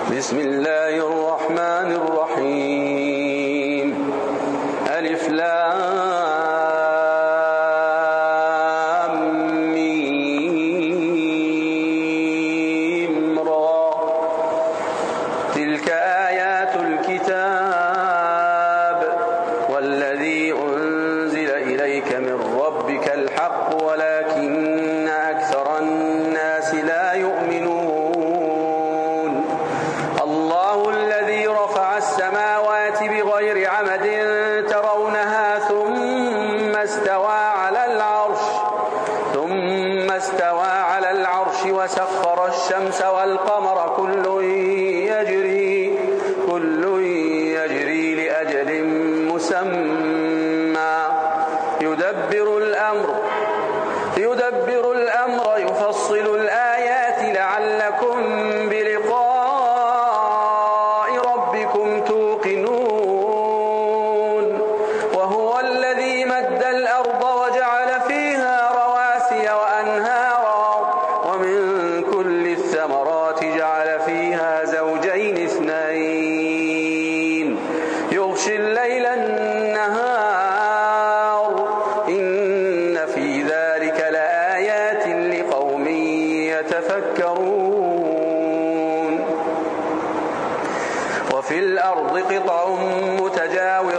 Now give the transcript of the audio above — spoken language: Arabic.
بسم الله الرحمن الرحيم ألف لام ميم را تلك آيات الكتاب والذي أنزل إليك من ربك الحق ولكن أكثر الناس لا يؤمنون الله الذي رفع السماوات بغير عمد ترونها ثم استوى على العرش وسخر الشمس والقمر كل يجري لأجل مسمى يدبر الأمر يفصل الآيات لعلكم بلقاء ربكم توقنون وهو الذي مد الأرض وجعل فيها رواسي وأنهارا ومن كل الثمرات جعل فيها زوجين اثنين يغشي الليل النهار إن في ذلك لآيات لقوم يتفكرون وفي الأرض قطع متجاورات